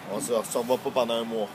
On se revoit pas pendant un mois.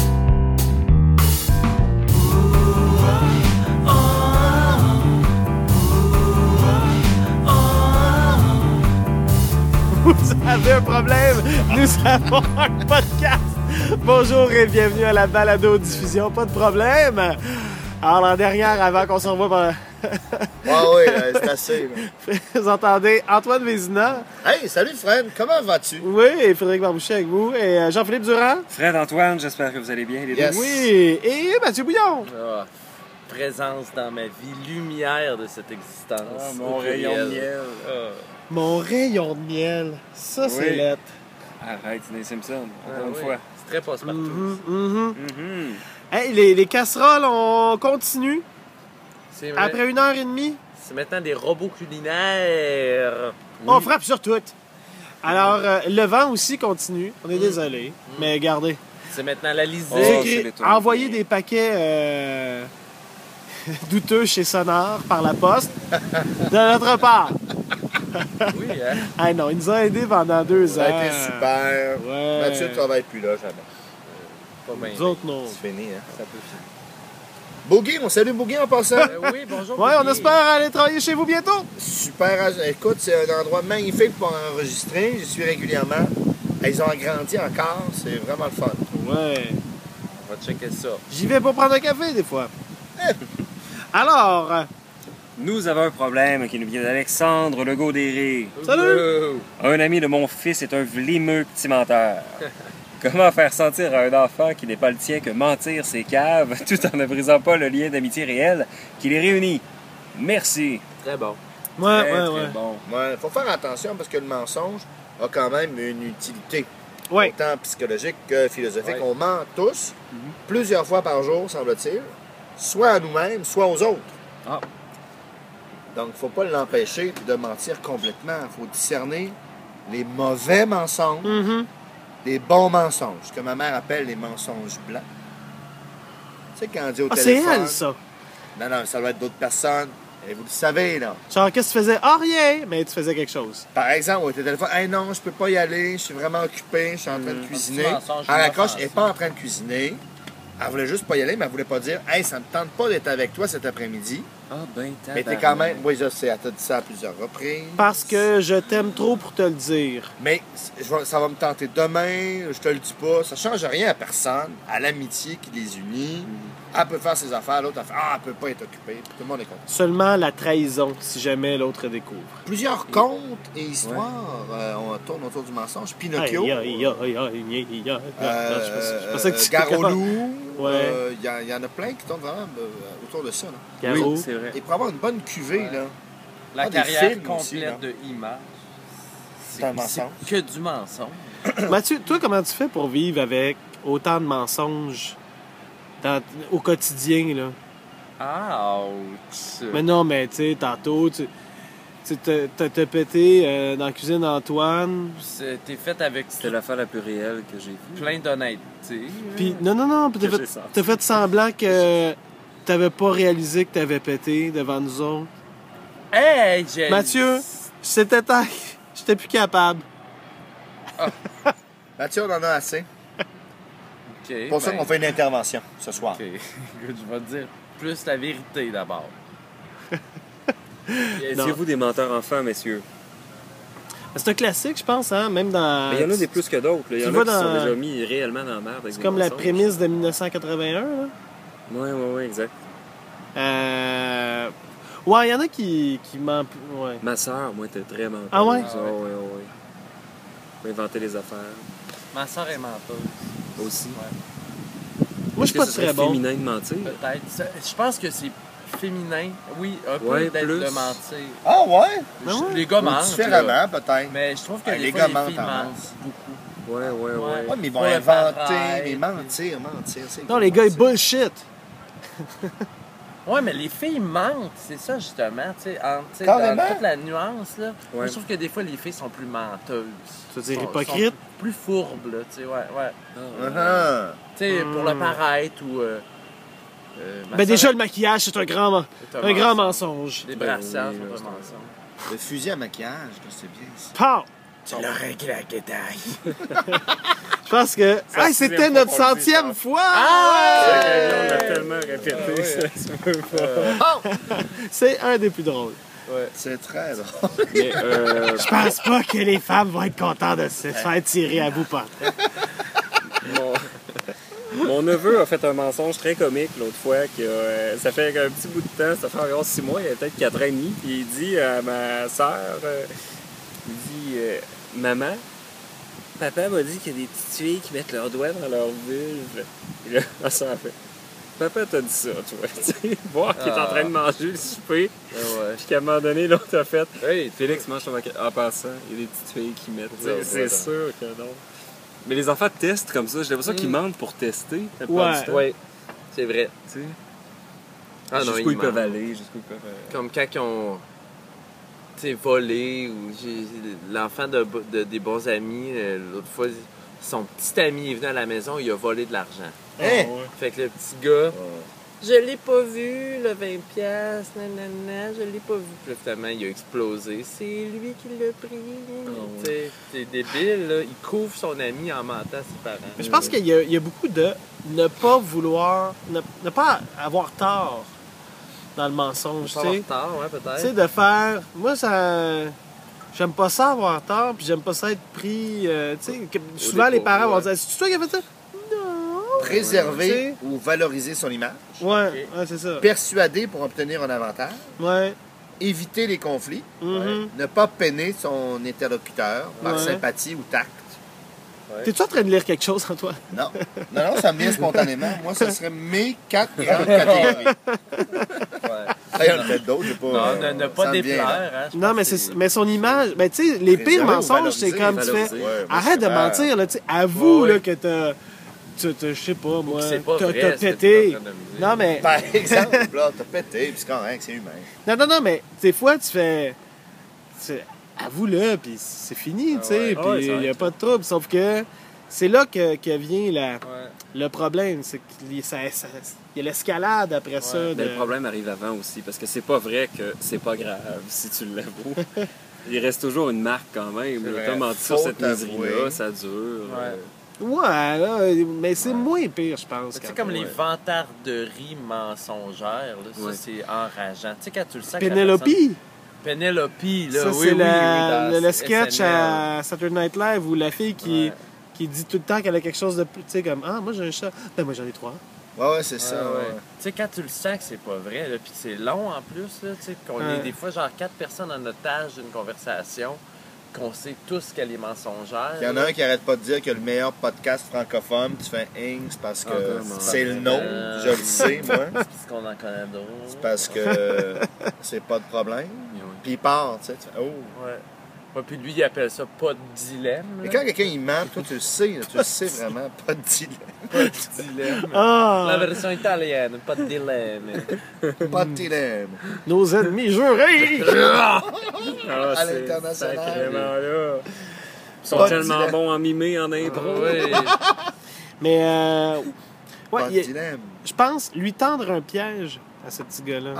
Vous avez un problème, nous avons un podcast. Bonjour et bienvenue à la balado-diffusion, pas de problème. Alors la dernière, avant qu'on se revoie pendant... Oui, c'est assez. Vous entendez Antoine Vézina. Hey, salut Fred, comment vas-tu? Oui, et Frédéric Barbouchet avec vous. Et Jean-Philippe Durand. Fred Antoine, j'espère que vous allez bien les deux. Yes. Oui, et Mathieu Bouillon. Ah, présence dans ma vie, lumière de cette existence. Ah, mon Au rayon de pluriel. miel. Ah. Mon rayon de miel. Ça, c'est Oui. lettre. Arrête, c'est des Simpsons, encore une oui. fois. C'est très passe-partout. Mhm. Mhm. Hey, les casseroles, on continue. C'est Après 1h30, c'est maintenant des robots culinaires. on frappe sur tout. Alors, le vent aussi continue. On est désolé. Mais regardez. C'est maintenant la lisée. Oh, J'ai c'est écrit l'étoile. envoyer des paquets douteux chez Sonar par la poste de notre part. Oui, hein? Ah non, il nous a aidés pendant 2 ans. Ça a été super. Ouais. Mathieu ne travaille plus là, jamais. Pas bien. Nous autres, non. C'est fini, hein? Ça peut finir. Boogie, on salue Boogie en passant. Oui, bonjour. Ouais, on Boogie. espère aller travailler chez vous bientôt. Super. Écoute, c'est un endroit magnifique pour enregistrer. J'y suis régulièrement. Ils ont agrandi encore. C'est vraiment le fun. Ouais. On va checker ça. J'y vais pour prendre un café, des fois. Alors, Nous avons un problème qui nous vient d'Alexandre Legault-Déré. salut! Un ami de mon fils est un vlimeux petit menteur. Comment faire sentir à un enfant qui n'est pas le tien que mentir c'est cave tout en ne brisant pas le lien d'amitié réel qui les réunit? Merci. Très bon. Ouais, Très, ouais, très ouais. bon. Ouais, faut faire attention parce que le mensonge a quand même une utilité. Ouais. Autant psychologique que philosophique. Ouais. On ment tous, plusieurs fois par jour, semble-t-il, soit à nous-mêmes, soit aux autres. Ah. Donc, il ne faut pas l'empêcher de mentir complètement. Il faut discerner les mauvais mensonges Mhm. des bons mensonges, ce que ma mère appelle les mensonges blancs. Tu sais, quand on dit au Ah, c'est téléphone... elle, ça. Non, non, ça doit être d'autres personnes. Et vous le savez, là. Genre, qu'est-ce que tu faisais? Ah, rien! Mais tu faisais quelque chose. Par exemple, au téléphone, « Hey, non, je peux pas y aller, je suis vraiment occupé, je suis en train de cuisiner. » petit mensonge Elle raccroche, inoffensif. elle n'est pas en train de cuisiner. Elle voulait juste pas y aller, mais elle voulait pas dire « Hey, ça me tente pas d'être avec toi cet après-midi. Ah ben, » Mais t'es quand même... Oui, je sais, elle t'a dit ça à plusieurs reprises. Parce que je t'aime trop pour te le dire. Mais ça va me tenter demain, je te le dis pas. Ça change rien à personne, à l'amitié qui les unit. Elle peut faire ses affaires, l'autre, elle fait « Ah, elle peut pas être occupée. » Puis tout le monde est content. Seulement la trahison, si jamais l'autre découvre. Plusieurs contes et histoires on tourne autour du mensonge. Pinocchio, Aïe, aïe, aïe, aïe, aïe, aïe. Je pensais que tu Garou-loup, Ouais. il y en a plein qui tournent vraiment autour de ça. Là. Garou. Oui, c'est vrai. Et pour avoir une bonne cuvée, là, La des carrière films complète aussi, là. de Images. C'est un mensonge. Que du mensonge. Mathieu, toi, comment tu fais pour vivre avec autant de mensonges au quotidien, là? Ouch. Mais non, mais tu sais, tantôt, tu t'as pété dans la cuisine d'Antoine. T'es fait avec C'est l'affaire la plus réelle que j'ai vue. plein d'honnêteté. Puis, non, puis Que j'ai senti. t'as fait semblant que t'avais pas réalisé que t'avais pété devant nous autres. Hey, j'ai... Mathieu, c'était temps. J'étais plus capable. Mathieu, on en a assez. OK. C'est pour ça qu'on fait une intervention ce soir. OK. Écoute, je vais te dire plus la vérité d'abord. Étiez-vous des menteurs enfants, messieurs? C'est un classique, je pense, hein? Même dans. Mais il y en a des plus que d'autres. là. Il y tu en vois a qui sont dans- déjà mis réellement dans la merde. avec C'est des comme la mensonges. prémisse de 1981, là. Oui, exact. Ouais, il y en a qui mentent. Ouais. Ma soeur, moi, était très menteuse. Ah ouais? Ouais. Faut inventer les affaires. Ma soeur est menteuse. Aussi. Moi, je suis pas Est-ce que ce très serait bon. féminin de mentir. Peut-être. Je pense que c'est féminin. Oui, un peu Ouais, d'être plus. de mentir. Ah ouais? Ah ouais? Les gars Ou mentent. différemment, là. peut-être. Mais je trouve que Ah, des les fois, gars les mentent filles en mentent masse. beaucoup. Ouais. Ouais, mais ils vont Pour le inventer, paraître. mais mentir. C'est Non, les gars, ils bullshit. Ouais, mais les filles mentent, c'est ça justement, tu sais, Carrément. dans toute la nuance, là. Moi, Ouais. je trouve que des fois, les filles sont plus menteuses. Tu veux dire Sont- hypocrite? sont plus fourbes, là, tu sais, ouais. Ah. Tu sais, pour le paraître ou... ma Ben, sœur déjà, a- le maquillage, c'est un grand mensonge. Les Ben brassières oui, sont là, un c'est- mensonge. Le fusil à maquillage, là, c'est bien ça. Pow! Tu leur claqué taille. Je Je pense que... C'est la Hey, c'était sixième notre fois qu'on le dit, 100e ça. fois! On l'a tellement répété, ça se peut pas. C'est un des plus drôles. C'est très drôle. Mais, Je pense pas que les femmes vont être contentes de se faire tirer à bout par mon neveu a fait un mensonge très comique l'autre fois. Ça fait un petit bout de temps, ça fait environ 6 mois, il y a peut-être 4 ans et demi. Puis il dit à ma sœur, il dit Maman, papa m'a dit qu'il y a des petites filles qui mettent leurs doigts dans leur vulve. Et là, ma sœur fait Papa t'a dit ça, toi. Tu sais, voir qu'il est en train de manger le souper. Puis qu'à un moment donné, l'autre a fait Hey, Félix mange ton maquillage. En passant, il y a des petites filles qui mettent. C'est sûr que non. Mais les enfants testent comme ça. J'ai l'impression qu'ils mentent pour tester. La plupart du temps. Oui, c'est vrai. Tu sais, Ah non, jusqu'où ils peuvent mentent. aller, jusqu'où ils peuvent. Comme quand ils ont volé ou l'enfant des bons amis, l'autre fois, son petit ami est venu à la maison, il a volé de l'argent. Hein? Fait que le petit gars, je l'ai pas vu, le 20$, nanana, je l'ai pas vu. Puis là, finalement, il a explosé. C'est lui qui l'a pris. Tu sais, c'est débile, là. Il couvre son ami en mentant à ses parents. Mais je pense qu'il y a beaucoup de ne pas vouloir, ne pas avoir tort dans le mensonge, Pas tu sais. avoir tort, ouais, Tu peut-être. sais, de faire... Moi, ça... J'aime pas ça avoir tort, puis j'aime pas ça être pris... tu sais, souvent, les parents vont dire « C'est toi qui as fait ça? » Non! Préserver ou valoriser son image. Ouais, c'est ça. Persuader pour obtenir un avantage. Ouais. Éviter les conflits. Mhm. Ne pas peiner son interlocuteur par Ouais. sympathie ou tact. T'es-tu en train de lire quelque chose, Antoine? Non. Non, ça me vient spontanément. Moi, ce serait mes 4 grandes catégories. Il y en a peut-être d'autres, j'ai pas. Non, ne pas ça me vient, déplaire, là. hein. je Non, pense mais, que mais son image... Ben, tu sais, les pires Préserver ou mensonges, c'est valoriser, comme tu fais... valoriser. Ouais, moi, Arrête de je préfère- mentir, là, tu sais. Avoue, Ouais. là, que t'as... Je sais pas, moi... c'est pas T'as vrai, t'as ce que tu es pété. en train de me dire. Non, mais... Par exemple, là, t'as pété, puis c'est correct, c'est humain. Non, mais des fois, tu fais... Avoue-le, puis c'est fini, tu sais, ouais. puis Ah ouais, il c'est n'y a vrai. pas de trouble. Sauf que c'est là que vient Ouais. le problème. C'est qu'il y a l'escalade après ça. Mais de- le problème arrive avant aussi, parce que c'est pas vrai que c'est pas grave si tu l'avoues. Il reste toujours une marque quand même. C'est là. vrai. T'as menti sur Faut cette t'avouer. niaiserie-là, ça dure. Ouais, là, mais c'est moins pire, je pense. Tu sais, quand comme même. les vantarderies mensongères, là, ça, Ouais. c'est enrageant. Tu sais, quand tu le sens que la Penelope, personne- Penelope, là, ça oui, c'est oui, dans le sketch SNL. à Saturday Night Live où la fille Ouais. qui dit tout le temps qu'elle a quelque chose de plus, tu sais, comme « Ah, moi j'ai un chat. Ben moi j'en ai 3. Ouais, c'est ça. Ouais, ouais. ouais. Tu sais, quand tu le sens que c'est pas vrai, là, puis que c'est long en plus, là, tu sais, qu'on Ouais. est des fois genre 4 personnes en otage d'une conversation, qu'on sait tous qu'elle est mensongère. Il y en a un qui arrête pas de dire que le meilleur podcast francophone, tu fais Inks parce que comment? c'est le nom, je le sais, moi. Parce qu'on en connaît d'autres. C'est parce que c'est pas de problème. Puis il part, tu sais. Tu fais, oh. Ouais. Ouais, puis lui, il appelle ça pas de dilemme. Mais là. quand quelqu'un il ment, toi tu le sais, là, tu le sais vraiment, pas de dilemme. Pas de dilemme. Ah! La version italienne, pas de dilemme. Pas de dilemme. Nos ennemis jurés! Ah, À c'est l'international. sacrément là. Ils sont Pas de tellement dilemme. bons en mimé, en impro. Oui. Mais, ouais, Pas de il- dilemme. je pense lui tendre un piège à ce petit gars-là.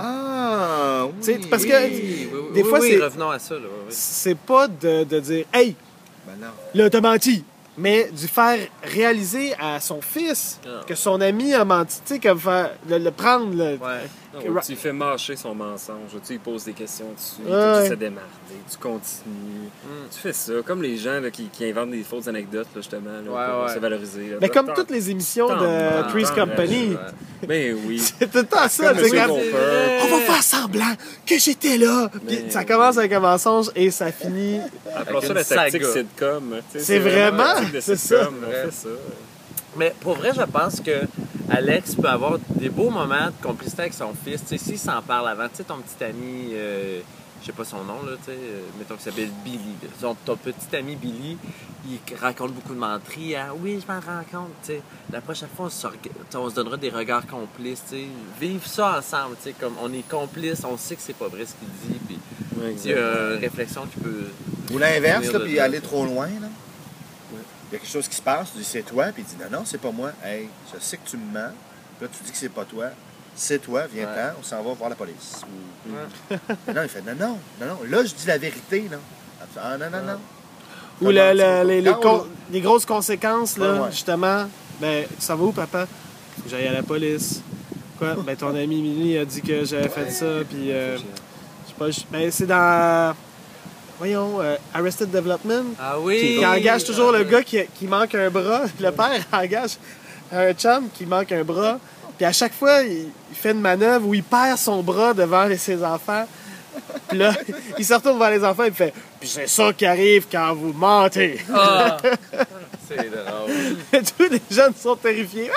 Ah, oui. Tu sais, parce que des fois, oui, c'est- revenons à ça. Là, oui. C'est pas de dire « Hey, Ben non. là, t'as menti! » Mais du faire réaliser à son fils Ah. que son ami a menti. Tu sais, comme faire, le prendre. Ouais. Non, tu fais mâcher son mensonge. Tu lui poses des questions dessus. Ouais. Tu essaies de démarrer. Tu continues. Tu fais ça. Comme les gens là, qui inventent des fausses anecdotes, là, justement, là, pour ouais. se valoriser. là. Mais comme Tant- toutes les émissions tant- de tant- Three's tant- Company. Ouais. Ben oui. C'est tout le temps ça. Comme C'est Monsieur comme, Gopher. on va faire semblant que j'étais là. Puis Mais ça oui. commence avec un mensonge et ça finit. Appelons ça une la tactique saga. sitcom. tu sais, C'est vraiment, la tactique de c'est sitcom, ça. On fait ça. Mais pour vrai, je pense que Alex peut avoir des beaux moments de complicité avec son fils. Tu sais, s'il s'en parle avant, tu sais, ton petit ami, je sais pas son nom, là, tu sais, mettons qu'il s'appelle Billy. Là. Ton petit ami Billy, il raconte beaucoup de menteries. Ah, oui, je m'en rends compte, tu sais. La prochaine fois, on se donnera des regards complices, tu sais. Vive ça ensemble, tu sais, comme on est complices, on sait que c'est pas vrai ce qu'il dit, puis Ouais, il y a une réflexion qui peut... Ou l'inverse, venir là, de puis là. aller trop loin, là. Il y a quelque chose qui se passe, tu dis c'est toi, puis il dit non, c'est pas moi. Hey, je sais que tu me mens. Puis là, tu dis que c'est pas toi. C'est toi, viens-t'en, Ouais. on s'en va voir la police. Ou- Ouais. Non, il fait non, là, je dis la vérité, là. Ah, non. Ou les grosses conséquences, là, justement. Ben, tu s'en vas où, papa? Faut que j'aille à la police. Quoi? Ben, ton ami Emily a dit que j'avais fait ça, puis... je sais pas, ben, c'est dans... Voyons, Arrested Development. Ah oui! Qui engage toujours le gars qui manque un bras. Le père engage un chum qui manque un bras. Puis à chaque fois, il fait une manœuvre où il perd son bras devant ses enfants. Puis là, il se retourne vers les enfants et il fait « Puis c'est ça qui arrive quand vous mentez. Ah! C'est drôle. Tous les jeunes sont terrifiés.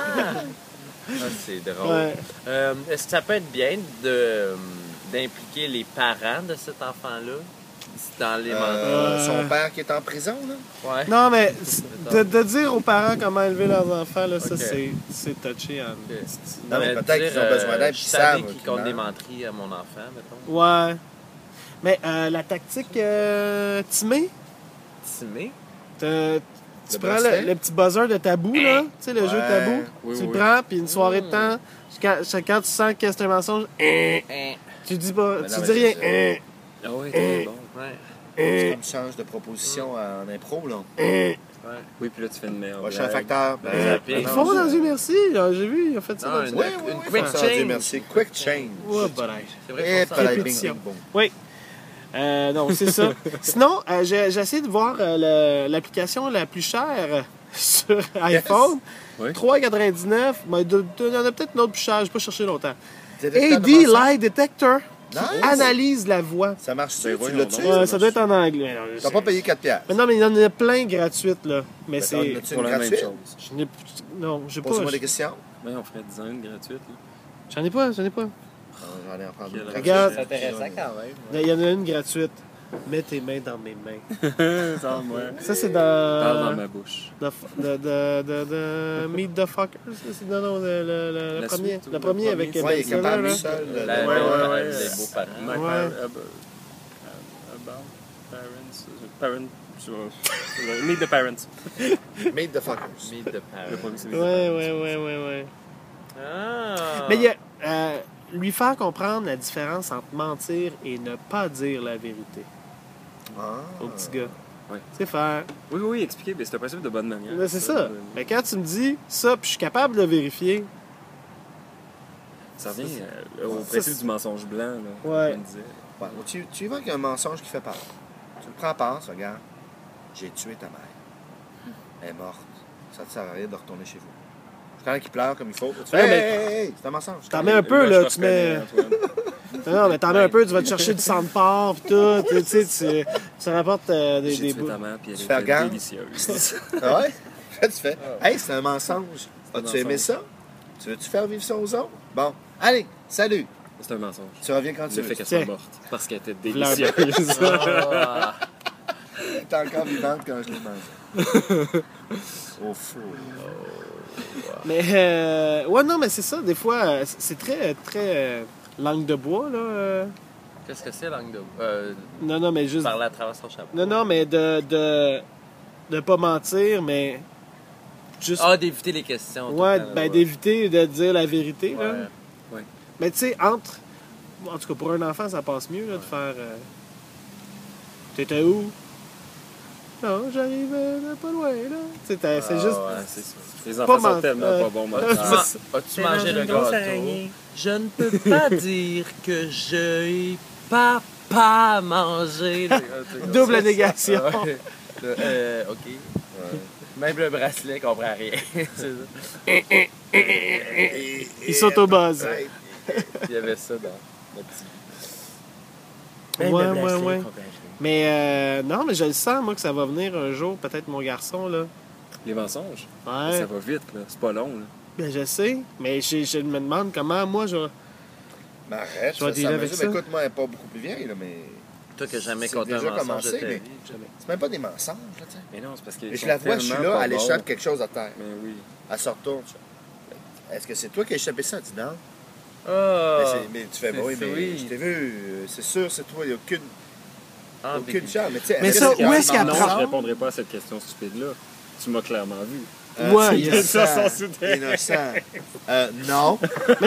Ah, c'est drôle. Ouais. Est-ce que ça peut être bien d'impliquer les parents de cet enfant-là dans les Son père qui est en prison, là? Ouais. Non, mais de dire aux parents comment élever leurs enfants, là, ça, c'est touché. Hein. Non, mais peut-être qu'ils ont besoin d'aide, Je puis ils savais savent. qu'ils comptent des menteries à mon enfant, mettons. Ouais. Mais la tactique timée, Timé? tu prends bracelet? le petit buzzer de tabou, là, tu sais, le jeu de tabou. Oui, Tu oui. le prends, puis une soirée de temps, quand tu sens que c'est un mensonge, tu dis pas, Mais tu non, dis mais rien. c'est Ah oui, très bon. Ouais. C'est comme tu changes de proposition en impro, là. Ouais. Oui, puis là, tu fais une meilleure Prochain blague. facteur. Ils font dans Dieu merci, là, j'ai vu, ils ont fait ça. Non, dans une- Dieu. une quick Dieu change. merci. Quick change. Ouais, balai. C'est vrai Et qu'on pas la s'en- bing, Répétition. bing, boom. Oui. Non, c'est ça. Sinon, j'ai essayé de voir l'application la plus chère sur iPhone. Oui. 3,99. Mais il y en a peut-être une autre plus chère, je n'ai pas cherché longtemps. Détecteur de AD mensonges. Lie Detector qui Nice. analyse la voix. Ça marche-tu? Ben, Tu voyons l'as-tu? donc. Ça doit être en anglais. Non, T'as pas payé 4 piastres. Mais non, mais il y en a plein gratuites, là. Mais Ben, c'est... t'en as-tu Pour une la même gratuite? chose. Je n'ai... Non, j'ai pas... Pose-moi des questions. Oui, on ferait 10 ans une gratuite. là. J'en ai pas. J'en ai en prendre une. Quelle Regarde. C'est intéressant quand même. Il y en a une gratuite. Mets tes mains dans mes mains. Sans moi. Ça, c'est Parle dans dans... ma bouche. de Meet the Fuckers. C'est non, le La premier. suite ou Le premier avec premier? Ben Ouais, il est Stiller, capable là. lui seul. La- ouais. Les beaux-parents. My Ouais. parents. Meet the parents. Meet the fuckers. Meet the Le parents. premier, c'est Meet the parents. Ouais. Ah! Mais il y a... lui faire comprendre la différence entre mentir et ne pas dire la vérité Ah. au petit gars. Ouais. C'est faire. Oui, expliquez, mais c'est un principe de bonne manière. Mais c'est ça. Mais quand tu me dis ça, puis je suis capable de le vérifier, Ça revient au Ça, principe c'est- du mensonge blanc, là. Ouais. qu'on disait. Ouais, tu évoques un mensonge qui fait peur. Tu le prends pas, regarde. J'ai tué ta mère. Elle est morte. Ça te sert à rien de retourner chez vous. Je connais qui pleure comme il faut. Tu fais, Ouais, hey, mais- hey, c'est un mensonge. t'en mets un peu, je là, te tu mets. reconnais, Antoine. Non, mais t'en mets un peu, tu vas te chercher du sang de porc, puis tout. Tu sais, tu rapportes des J'ai tué bouts. ta mère, puis elle Tu fais était regarde. délicieuse. Ah ouais? Tu fais, hey, c'est un mensonge. As-tu aimé mensonge. ça? Tu veux-tu faire vivre ça aux autres? Bon, allez, salut. C'est un mensonge. Tu reviens quand tu Le veux. fait qu'elle Tiens. soit morte. Parce qu'elle était Fleur. délicieuse. Ah. T'es encore vivante quand je l'ai mangé. Au four. Mais, ouais, non, mais c'est ça, des fois, c'est très, langue de bois, là. Qu'est-ce que c'est, langue de... Non, mais juste. parler à travers son chapeau. Non, mais de pas mentir, mais juste. Ah, d'éviter les questions. tout ouais, le temps, là, ben ouais. d'éviter de dire la vérité, là. Ouais. Mais tu sais, entre. En tout cas, pour un enfant, ça passe mieux, là, de faire. T'étais où? Non, j'arrive pas loin, là. Tu sais, c'est juste. ouais. C'est ça. Les Pas enfants sont men- tellement pas bons Ouais, maintenant. c'est- As-tu mangé le gâteau? Je ne peux pas dire que j'ai pas mangé. Double négation. OK. Même le bracelet comprend rien. C'est ça. Il s'auto-buzz. Ouais. Il y avait ça dans le petit... Ouais, Même le bracelet ouais. comprend rien. Mais non, mais je le sens, moi, que ça va venir un jour, peut-être mon garçon, là. Les mensonges, Ouais. ça va vite, là. C'est pas long, là. Ben, je sais, mais je me demande comment, moi, je. Mais arrête, Tu vas ça dealer avec mesure. ça? Mais écoute, moi, elle n'est pas beaucoup plus vieille, là, mais Toi qui n'as jamais C'est compté un déjà mensonge commencé, de ta mais- vie. Jamais. c'est même pas des mensonges, là, tu sais. Mais non, c'est parce que. Et je la vois, je suis là, elle échappe quelque chose à terre. Mais oui. Elle se retourne. tu fais, est-ce que c'est toi qui as échappé ça? Elle dit non. Ah! Mais tu fais, c'est- oui, mais oui. je t'ai vu, c'est sûr, c'est toi, il n'y a aucune Ambigu. chance. Mais, tu sais, Mais est-ce ça, qu'il y a où un est-ce qu'elle mensonge? Non, apprend? je répondrai pas à cette question stupide-là. Tu m'as clairement vu. Ouais, c'est il y a innocent, ça, sans soutien. innocent. Non.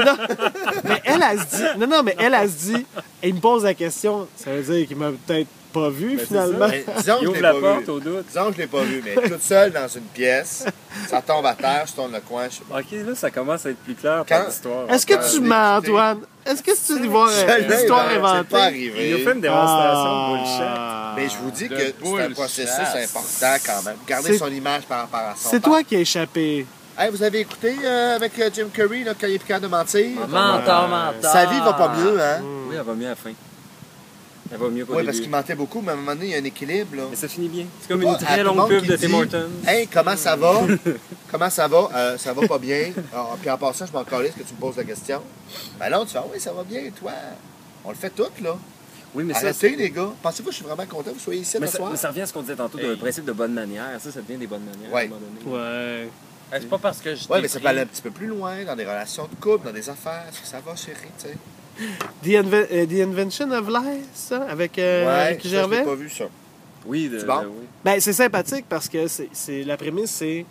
Mais elle se dit. Non, mais elle se dit. Et il me pose la question. Ça veut dire qu'il m'a peut-être pas vu, Ben, c'est finalement. Mais disons que Il je ouvre l'ai la pas porte vu. au doute. Disons que je l'ai pas vu, mais toute seule dans une pièce, ça tombe à terre, je tourne le coin, je sais pas. Ok, là, ça commence à être plus clair Quand- par l'histoire. Est-ce que je tu l'ai mens, écouté. Antoine? Est-ce que tu dis voir Je une l'ai, histoire ben, c'est inventée? pas Il nous arrivé. fait une démonstration Ah. de bullshit. Mais je vous dis De que c'est un bullshit. processus important quand même. Garder C'est- son image par rapport à son C'est père. toi qui as échappé. Hey, vous avez écouté avec Jim Curry, là, quand il est plus capable de mentir? Menteur. Sa vie va pas mieux, hein? Oui, elle va mieux à la fin. Elle va mieux qu'au Oui, parce début. qu'il mentait beaucoup, mais à un moment donné, il y a un équilibre, là. Mais ça finit bien. C'est comme Pas une à très tout le longue monde pub qui de dit, Tim Hortons. Hey, comment ça va? Comment ça va? Ça va pas bien. Ah, puis en passant, je m'en calisse que tu me poses la question. Ben là, tu fais, ah oui, ça va bien, toi. On le fait tout, là. Oui, mais ça, Arrêtez, les gars. Pensez-vous que je suis vraiment content que vous soyez ici mais ce ça, soir? mais ça revient à ce qu'on disait tantôt, d'un principe de bonne manière. Ça devient des bonnes manières Ouais. à un moment donné. Ouais. C'est pas parce que je Oui, mais ça t'écris- peut aller un petit peu plus loin, dans des relations de couple, dans des affaires. Est-ce que ça va, chérie, tu sais? The Invention of Life, ça, avec Ricky ça, je Gervais? l'ai pas vu, ça. Oui, C'est bon? oui. Ben, c'est sympathique parce que la prémisse, c'est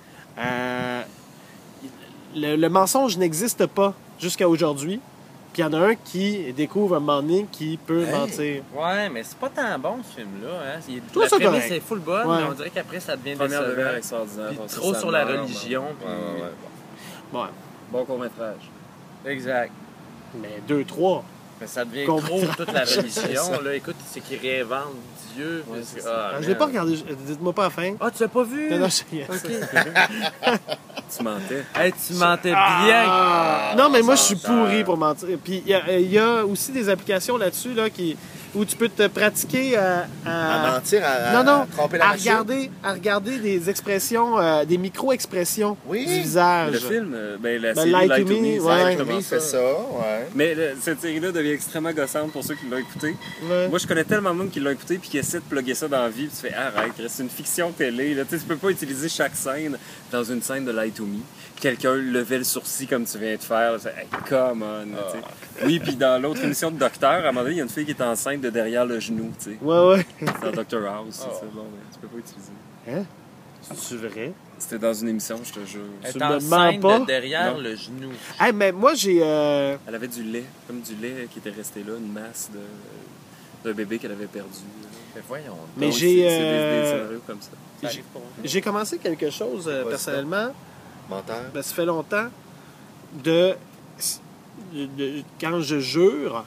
le mensonge n'existe pas jusqu'à aujourd'hui. Puis il y en a un qui découvre un moment donné qui peut Hey. mentir. Ouais, mais c'est pas tant bon ce film-là. Hein. Toi, La ça prémisse correct. est full bonne, Ouais. mais on dirait qu'après ça devient Première demeure décevant. extraordinaire. Puis Bon, trop ça sur la meurt, religion. Ouais, Puis... ouais, bon. Ouais. Bon court-métrage. Exact. Mais 2-3. Mais ça devient Qu'on- trop toute la religion. Là. Écoute, c'est qu'ils réinventent Dieu. Ouais, puis c'est c'est- ça. ah, Je l'ai man. pas regardé. Dites-moi pas à la fin. Ah, tu l'as pas vu? Non, non, je- Ok. Tu mentais. Hey, tu mentais bien. Non, mais moi, je ça, suis ça- pourri pour mentir. Puis il y a aussi des applications là-dessus là, où tu peux te pratiquer à À mentir, non, non, à tromper la machine. à regarder des expressions, des micro-expressions Oui. du Le visage. film, la Ben, série Lie to Lie to Me, Me, ouais. c'est Ouais, exactement Tommy fait ça, ouais. Mais cette série-là devient extrêmement gossante pour ceux qui l'ont écouté. Ouais. Moi, je connais tellement de monde qui l'ont écouté puis qui essaie de plugger ça dans la vie. Puis tu fais arrête, c'est une fiction télé. Là. Tu sais, tu peux pas utiliser chaque scène dans une scène de Lie to Me. Quelqu'un levait le sourcil comme tu viens de faire. Là, tu fais, hey, come on. Là, tu sais. Oui, puis dans l'autre émission de Docteur, à un moment donné, il y a une fille qui est enceinte de derrière le genou. Tu sais. Ouais, ouais. C'est dans Doctor House. C'est ça. Bon, ben, tu peux pas utiliser. Hein? C'est vrai? C'était dans une émission, je te jure. Elle Tu est me enceinte mens pas? de derrière Non. le genou. Hey, mais moi, j'ai. Elle avait du lait, comme du lait qui était resté là, une masse d'un bébé qu'elle avait perdu. Mais voyons. Mais Donc, j'ai, c'est des scénarios comme ça. Ça arrive pour moi. J'ai commencé quelque chose Vas-y personnellement. Menteur. Ben, ça fait longtemps. De quand je jure.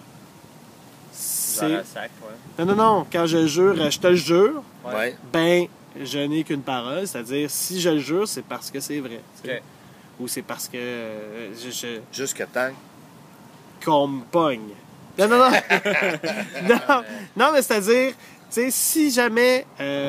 C'est. Genre un sac, ouais. Non, non, non. Quand je jure, je te le jure. Ouais. Ben, je n'ai qu'une parole. C'est-à-dire, si je le jure, c'est parce que c'est vrai. tu sais. Ok. Ou c'est parce que Jusqu'à temps. qu'on me pogne. Non, non, non. non, non, mais c'est-à-dire, tu sais, si jamais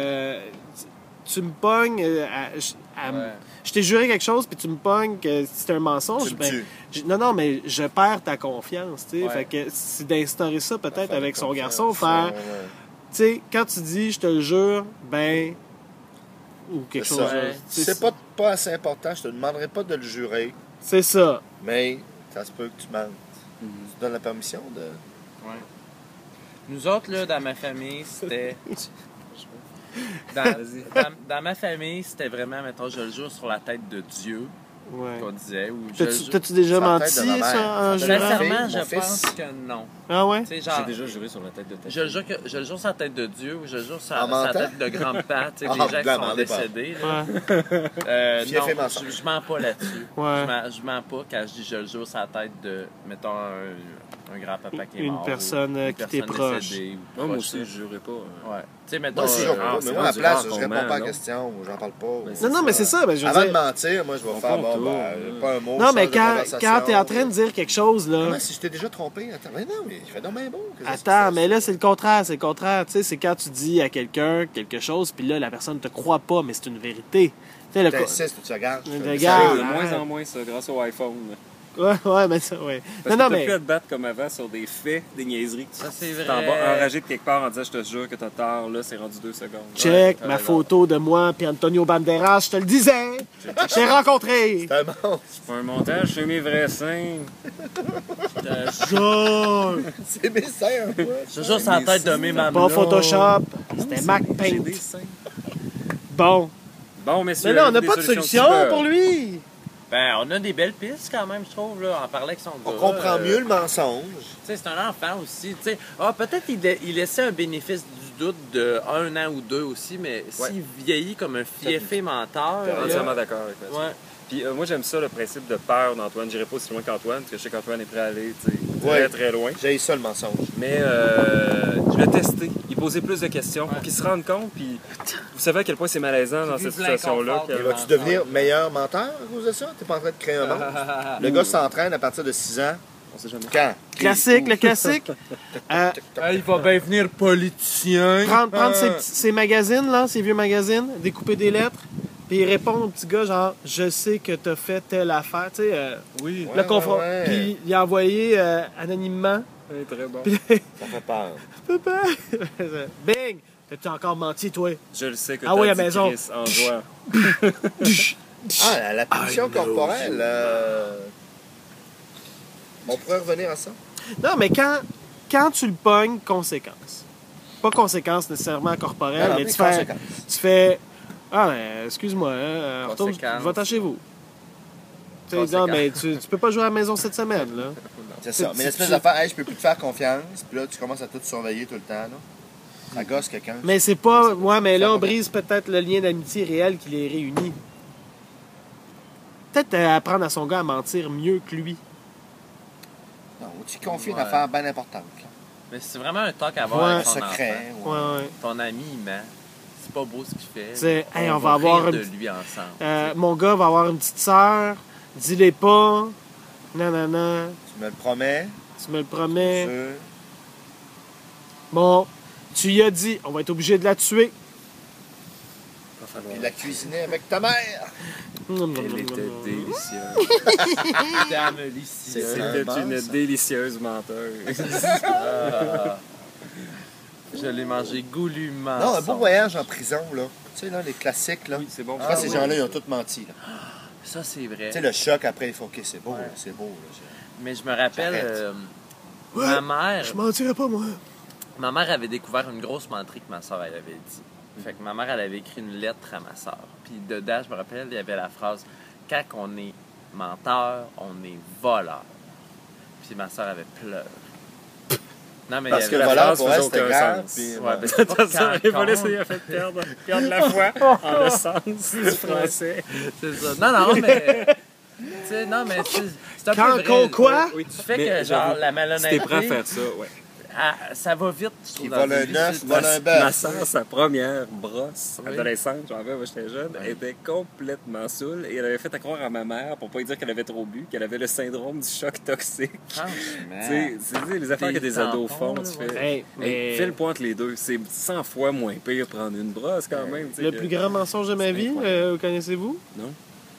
tu me pognes, Ouais. je t'ai juré quelque chose, puis tu me pognes que c'est un mensonge, Tu me ben, tues. non, non, mais je perds ta confiance, tu sais. Ouais. Fait que c'est d'instaurer ça peut-être Faire avec de son confiance, garçon, faire, ouais, ouais. tu sais, quand tu dis je te le jure, ben, ou quelque C'est chose. ça. là, Ouais. tu sais, C'est pas assez important, je te demanderai pas de le jurer, C'est ça. mais ça se peut que tu mentes. Mhm. Tu donnes la permission de. Nous autres, là, dans ma famille, c'était. Dans, Vas-y. dans ma famille, c'était vraiment, mettons, je le jure sur la tête de Dieu, Ouais. qu'on disait. Ou je le T'as-tu jure- t'as-tu déjà Sur la menti tête de ma mère. ça, en Sur la jurant? tête Sincèrement, Mon je fils. pense que non. Ah ouais? Tu sais, genre, J'ai déjà juré sur la tête de ta je le jure, je le jure sur la tête de Dieu ou je le jure sur En la mentant? tête de grand-père, tu sais, Ah, des gens qui blanc, sont mentez pas. décédés. Là. Ouais. Fief et Non, mensonge. je mens pas là-dessus. Ouais. Je mens pas quand je dis je le jure sur la tête de, mettons, un grand-papa qui est Une mort. personne, ou une qui t'est personne proche. décédée ou Moi proche, aussi, là. je jurais pas. Ouais. Tu sais, mettons. Moi aussi, je ah, pas. Mais c'est moi, à la rendu place, rare je qu'on réponds ment, pas à la non? question, j'en parle pas. Ben, Non, non, mais c'est ça. Ben, je veux Avant de dire, mentir, moi, je vais On faire, compte bon, tout, ben, ouais. pas un mot. non, mais change de quand conversation. t'es en train de dire quelque chose, là. Comment si je t'ai déjà trompé? Attends, mais non, mais il fait donc bien beau. Qu'est-ce que Attends, c'est? mais là, c'est le contraire. C'est le contraire. Tu sais, c'est quand tu dis à quelqu'un quelque chose, puis là, la personne ne te croit pas, mais c'est une vérité. Tu sais, le. T'insistes, tu regardes. Le je gars, fais- C'est Ah, de moins arrête. en moins, ça, grâce au iPhone. Ouais, ouais, mais ça, ouais. Parce Non, non, que t'as plus mais. à te battre comme avant sur des faits, des niaiseries. Que Ça, c'est tu t'en vrai. vas enragé de quelque part en disant je te jure que t'as tort, là, c'est rendu 2 secondes. Check t'as ma raison. photo de moi puis Antonio Banderas, je te le disais. Je t'ai rencontré. C'est un monstre. C'est pas un montage, c'est mes vrais seins. Genre, C'est mes seins, un peu. Je te jure sur la tête de mes mamans. pas Photoshop. C'était Mac J'ai Paint. des seins. Bon. Bon, messieurs. Mais là, on n'a avez pas des de solutions solution super. pour lui. Ben, on a des belles pistes quand même, je trouve. Là. On parlait avec son On gars, comprend mieux le mensonge. Tu sais, c'est un enfant aussi. Tu sais, ah, peut-être il laissait un bénéfice du doute de 1 an ou 2 aussi, mais s'il vieillit comme un fiefé menteur... Je suis là, entièrement d'accord avec Mathieu. ouais. Puis moi, j'aime ça, le principe de peur d'Antoine. J'irai pas aussi loin qu'Antoine, parce que je sais qu'Antoine est prêt à aller très, Ouais. très loin. J'ai ça le mensonge. Mais je l'ai testé. Il posait plus de questions pour qu'il se rende compte. Puis vous savez à quel point c'est malaisant dans cette situation-là. Et vas-tu devenir meilleur menteur à cause de ça? T'es pas en train de créer un monstre? Le gars s'entraîne à partir de 6 ans. On sait jamais. Quand? Classique, le classique. Il va bien venir politicien. Prendre ces magazines, là, ces vieux magazines, découper des lettres, puis répondre au petit gars, genre, je sais que t'as fait telle affaire, tu sais. Oui. Le confront. ouais. Puis il a envoyé anonymement. Ouais, très bon. Ça fait peur. Papa! Bing! T'as-tu encore menti, toi? Je le sais que Ah oui, t'as à dit maison. Chris en jouant. Ah, la punition corporelle. On pourrait revenir à ça. Non, mais quand tu le pognes, conséquence. Pas conséquence nécessairement corporelle, mais tu fais. Ah, excuse-moi, retourne, Conséquence. va-t'en chez vous. Tu sais, non, mais tu peux pas jouer à la maison cette semaine, là. C'est ça. Mais l'espèce d'affaire, hey, je peux plus te faire confiance. Puis là, tu commences à tout surveiller tout le temps. Là. Ça gosse quelqu'un. Mais c'est pas. Ouais, mais là, Ça on va. brise peut-être le lien d'amitié réel qui les réunit. Peut-être apprendre à son gars à mentir mieux que lui. Non, tu confies une Ouais. affaire bien importante. Là. Mais c'est vraiment un talk à avoir Ouais. avec ton Secret. enfant. Ouais. Ton ami, il ment. C'est pas beau ce qu'il fait. C'est, hey, on va avoir rire un de petit- lui ensemble. Mon gars va avoir une petite sœur. Dis-les pas. Nanana. Tu me le promets. Tu me le promets. Sûr. Bon, tu y as dit, on va être obligé de la tuer. Puis la cuisiner avec ta mère. Elle était délicieuse. Dame C'est Alicia. C'était bon, une ça. délicieuse menteuse. Je l'ai mangé goulûment. Non, un beau voyage en prison, là. Tu sais, là, les classiques, là. Oui, c'est bon. Je pense que ces oui. gens-là, ils ont tous menti, là. Ça, c'est vrai. Tu sais, le choc, après, il faut, OK, c'est beau, Ouais. là, c'est beau, là. Mais je me rappelle, J'arrête. Ouais. ma mère... Je mentirais pas, moi. Ma mère avait découvert une grosse menterie que ma soeur elle avait dit. Fait que ma mère, elle avait écrit une lettre à ma soeur. Puis dedans, je me rappelle, il y avait la phrase « Quand on est menteur, on est voleur. » Puis ma soeur avait pleuré. Non, mais Parce il que y le avait voleur, phrase pour faisait elle, c'était aucun grave. sens. Puis, Ouais, mais bon. c'est pas Ça quand voilà, on- ça lui a fait perdre la foi en le sens du français. C'est ça. Non, mais... Tu sais, non, mais c'est un Quand peu qu'on vrai. quoi? Oui, tu fais Mais que, genre, j'avoue, la Si malhonnêteté... t'es prêt à faire ça, ouais. ça va vite, je trouve, Qui dans vole la un vie. œuf, C'est- vole un Ma bœuf. soeur, sa première brosse Oui. adolescente, j'en vais, moi j'étais jeune, était complètement saoule et elle avait fait à croire à ma mère pour pas lui dire qu'elle avait trop bu, qu'elle avait le syndrome du choc toxique. Franchement. Tu sais, c'est les affaires que des ados font, tampons, tu là, fais. Hey, Hey, mais fais le point entre les deux. C'est 100 fois moins pire prendre une brosse quand même. tu sais, le que- plus grand mensonge de ma vie, connaissez-vous? Non?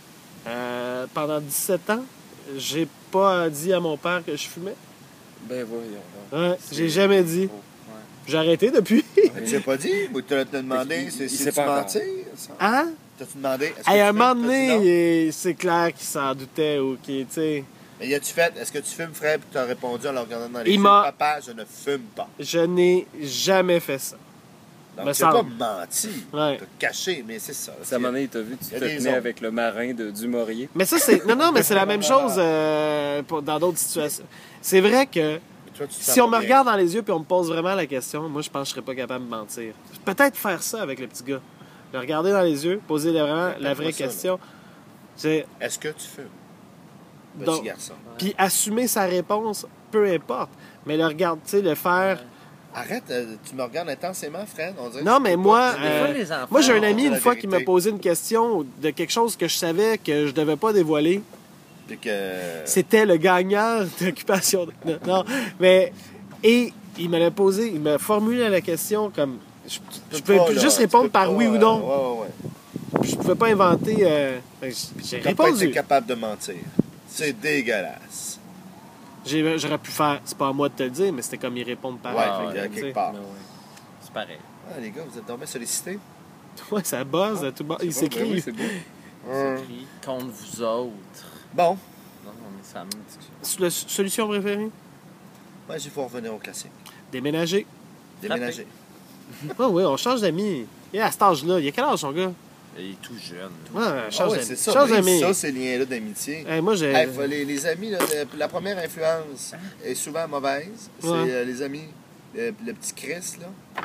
Pendant 17 ans, j'ai pas dit à mon père que je fumais. Ben voyons. Ouais, j'ai jamais dit. Ouais. J'ai arrêté depuis. Mais tu l'as pas dit? Ou tu l'as demandé? Il C'est sait tu pas encore. mentir? ça? Hein? T'as-tu demandé? Est-ce que Hey, tu à un fumes? moment T'as dit donné, non? c'est clair qu'il s'en doutait ou qu'il, tu sais. Mais y a-tu fait? Est-ce que tu fumes, Fred? Puis tu as répondu en le regardant dans les Il yeux. m'a- Papa, je ne fume pas. Je n'ai jamais fait ça. Me Donc, tu n'as pas semble. menti. Ouais. Tu as caché, mais c'est ça. Ça, à un moment donné, t'as vu, tu Il y a te des tenais ondes. avec le marin du Maurier. Mais ça, c'est. Non, mais c'est la même chose dans d'autres situations. C'est vrai que Mais toi, tu te si sens on pas me bien. regarde dans les yeux et on me pose vraiment la question, moi, je pense que je serais pas capable de mentir. Peut-être faire ça avec le petit gars. Le regarder dans les yeux, poser vraiment la vraie pas ça, là. question. C'est. Est-ce que tu fumes? Petit Donc, garçon. puis assumer sa réponse, peu importe. Mais le regarder, tu sais, le faire. Arrête, tu me regardes intensément, Fred. On dirait Non, que mais tu peux moi, pas te Des dire- fois, les enfants, Moi, j'ai un on ami dit une la fois qui m'a vérité. posé une question de quelque chose que je savais que je devais pas dévoiler. Puis que... C'était le gagnant d'occupation. Non, mais. Et il me l'a posé, il m'a formulé la question comme. Je Tu pouvais peux plus pas, juste là, répondre tu peux par pas, oui ou non. Ouais, ouais. Je pouvais pas inventer. J'ai T'as pas été répondu. capable de mentir. C'est dégueulasse. J'aurais pu faire. C'est pas à moi de te le dire, mais c'était comme y répondre Ouais, pareil. fait qu'il y a tu sais. quelque part. Ben ouais. C'est pareil. Ah, les gars, vous êtes tombés sollicités? Ouais, ça buzz à tout bas. Il C'est beau, ben oui, s'écrit. c'est beau. Hum. Écrit contre vous autres. Bon, Non, mais c'est la même discussion. Solution préférée? moi, il faut revenir au classique. Déménager. Déménager. Ah oui, on change d'amis. Et à cet âge-là, il y a quel âge son gars? Il est tout jeune. Ouais, Ah change ouais, d'amis. c'est ça. Change Brise d'amis. ça, ces liens-là d'amitié. Hey, moi, j'ai. Hey, les amis, là, la première influence est souvent mauvaise. C'est Ouais. les amis, le petit Chris, là.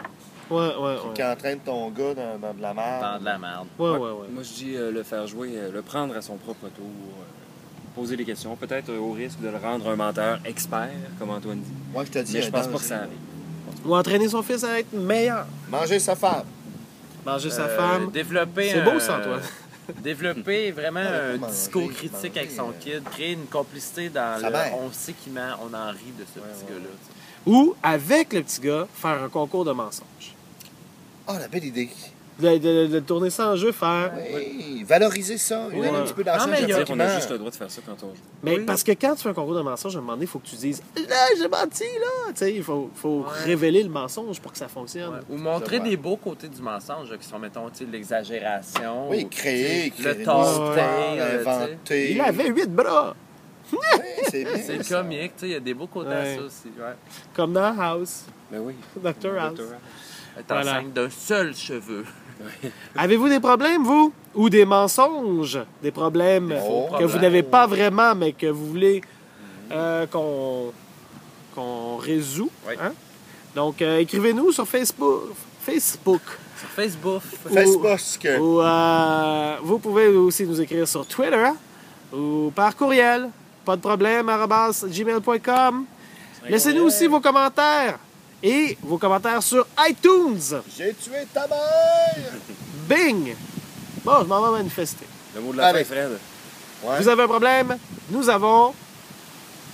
Qui entraîne ton gars dans de la merde. Dans de la merde. Ouais. Moi, je dis le faire jouer, le prendre à son propre tour, poser des questions, peut-être au risque de le rendre un menteur expert, comme Antoine dit. Moi, je te dis, Mais je un pense pas danger. que ça arrive. Ou entraîner son fils à être meilleur. Manger sa femme. Manger sa femme. Développer C'est beau, ça, Antoine. Développer vraiment un manger, discours critique manger, avec son kid, créer une complicité dans sa le. mère. On sait qu'il ment, on en rit de ce petit gars-là. tu sais. Ou, avec le petit gars, faire un concours de mensonges. Ah, la belle idée. De tourner ça en jeu, faire... Oui, valoriser ça. Il y a un petit peu d'argent. Non, mais il y a- C'est-à-dire qu'on a juste le droit de faire ça quand on joue. Mais Oui. parce que quand tu fais un concours de mensonges, à un moment donné, il faut que tu dises « Là, j'ai menti, là! » Tu sais, il faut révéler le mensonge pour que ça fonctionne. Ouais. Ou montrer Je vois. des beaux côtés du mensonge, là, qui sont, mettons, tu sais, l'exagération. Oui, ou, créer, tu sais, créer le toaster, l'histoire, inventer. Il avait 8 bras, Oui, c'est bien. C'est ça. comique, tu sais, il y a des beaux côtés Ouais. à ça aussi. Ouais. comme dans House, Ben oui. Dr. House. Être Voilà. enceinte d'un seul cheveu. Avez-vous des problèmes, vous? Ou des mensonges? Des problèmes faux que vous problèmes. n'avez pas vraiment, mais que vous voulez qu'on résout? Oui. Hein? Donc, écrivez-nous sur Facebook. Sur Facebook. Facebook. Ou vous pouvez aussi nous écrire sur Twitter ou par courriel. Pas de problème, @gmail.com. Laissez-nous aussi vos commentaires. Et vos commentaires sur iTunes. J'ai tué ta mère! Bing! Bon, je m'en vais manifester. Le mot de la fin, Allez. Fred. Ouais. Vous avez un problème? Nous avons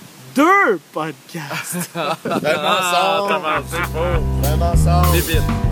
2 podcasts. Un mensonge! comment c'est faux. Un mensonge! Débile.